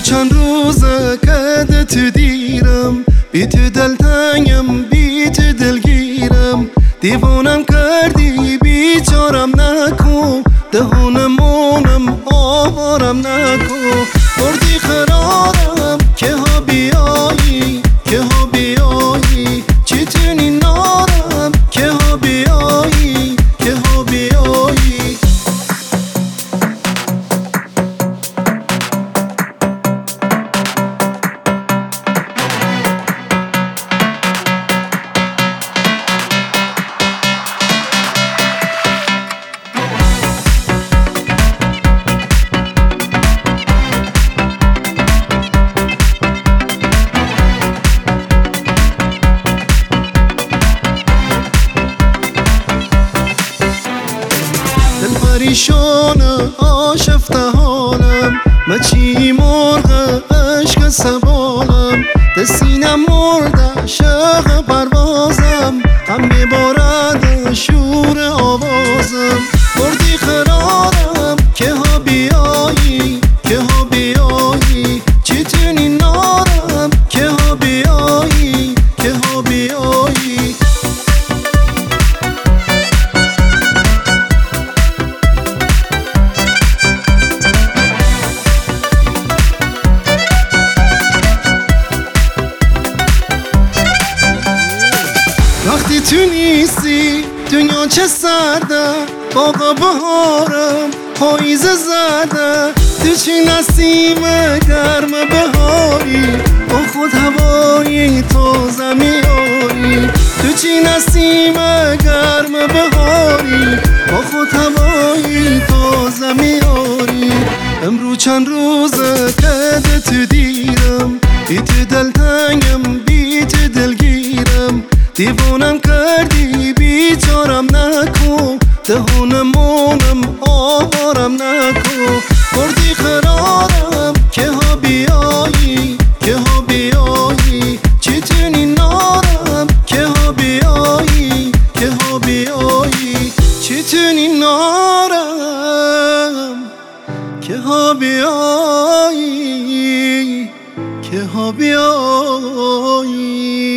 چند روزه که تو دیرم، بی تو دلتنگم، بی تو دلگیرم. دیوانم کردی بیچارم نکن، دهانمونم آوارم نکن. بردی قرارم که ها بیایی، که ها بیایی. چتونی نارم که ها بیایی، که ها بیایی. پریشانه آشفته حالم، مچی مرغ عشق سبالم. دستینم مرده شق پروازم، هم میبارد شور آوازم. بردی قرارم که ها بیایی، که ها بیایی. چتونی نارم که ها بیایی، که ها بیایی. وقتی تو نیستی دنیا چه سرده، باغ بهارم پاییز زرده. تو چی نسیم گرم بهاری، با خود هوایی تازه میاری. تو چی نسیم گرم بهاری، با خود هوایی تازه میاری. امرو چند روزه که تو دیرم، بی تو دلتنگم، بی تو دلگیرم. دیوانم کردی بیچارم نکن، دهانمونم آوارم نکن. بردی قرارم که ها بیایی، که ها بیایی. چتونی نارم که ها بیایی، که ها بیایی. چتونی نارم که ها بیایی، که ها بیایی.